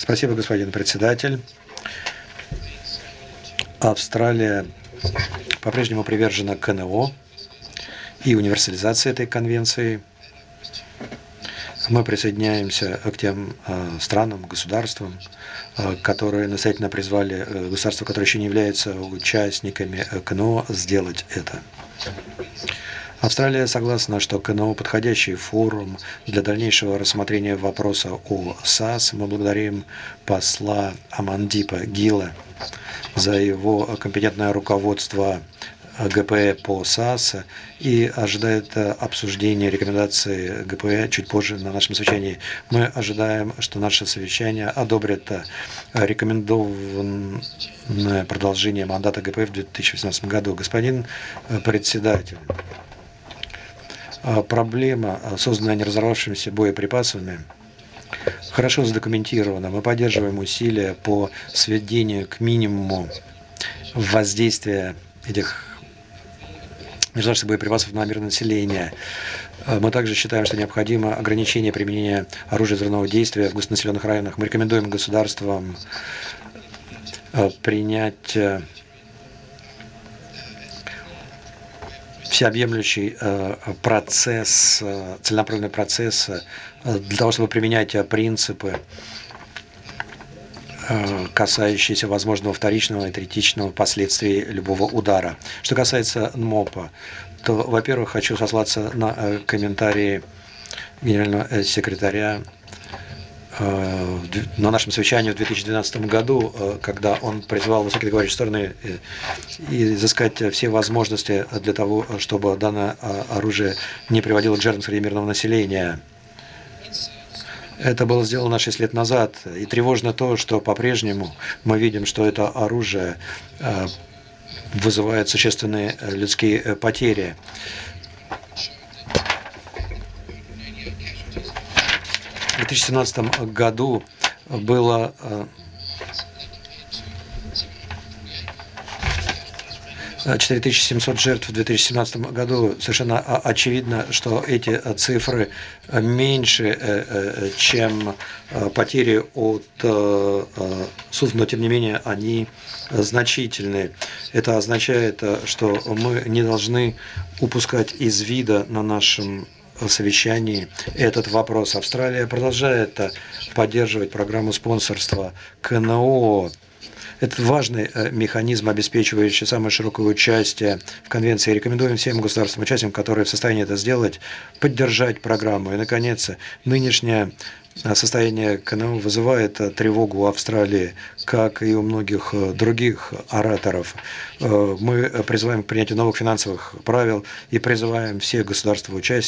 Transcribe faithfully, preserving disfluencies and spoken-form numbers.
Спасибо, господин председатель. Австралия по-прежнему привержена КНО и универсализации этой конвенции. Мы присоединяемся к тем э, странам, государствам, э, которые настоятельно призвали э, государства, которые еще не являются участниками э, КНО, сделать это. Австралия согласна, что КНО – подходящий форум для дальнейшего рассмотрения вопроса о САС. Мы благодарим посла Амандипа Гила за его компетентное руководство ГПЭ по САС и ожидает обсуждения рекомендаций ГПЭ чуть позже на нашем совещании. Мы ожидаем, что наше совещание одобрит рекомендованное продолжение мандата ГПЭ в две тысячи восемнадцатом году. Господин председатель, проблема, созданная неразорвавшимися боеприпасами, хорошо задокументирована. Мы поддерживаем усилия по сведению к минимуму воздействия этих международных боеприпасов на мирное население. Мы также считаем, что необходимо ограничение применения оружия взрывного действия в густонаселенных районах. Мы рекомендуем государствам принять всеобъемлющий процесс, целенаправленный процесс для того, чтобы применять принципы, касающиеся возможного вторичного и третичного последствий любого удара. Что касается НМОПа, то, во-первых, хочу сослаться на комментарии генерального секретаря на нашем совещании в две тысячи двенадцатом году, когда он призвал высокие договорившие стороны изыскать все возможности для того, чтобы данное оружие не приводило к жертвам среди мирного населения. Это было сделано шесть лет назад, и тревожно то, что по-прежнему мы видим, что это оружие вызывает существенные людские потери. В две тысячи семнадцатом году было четыре тысячи семьсот жертв в две тысячи семнадцатом году. Совершенно очевидно, что эти цифры меньше, чем потери от судов, но тем не менее они значительны. Это означает, что мы не должны упускать из вида на нашем совещании этот вопрос. Австралия продолжает поддерживать программу спонсорства КНО. Это важный механизм, обеспечивающий самое широкое участие в конвенции. Рекомендуем всем государственным участникам, которые в состоянии это сделать, поддержать программу. И, наконец, нынешнее состояние КНО вызывает тревогу у Австралии, как и у многих других ораторов. Мы призываем к принятию новых финансовых правил и призываем все государства участия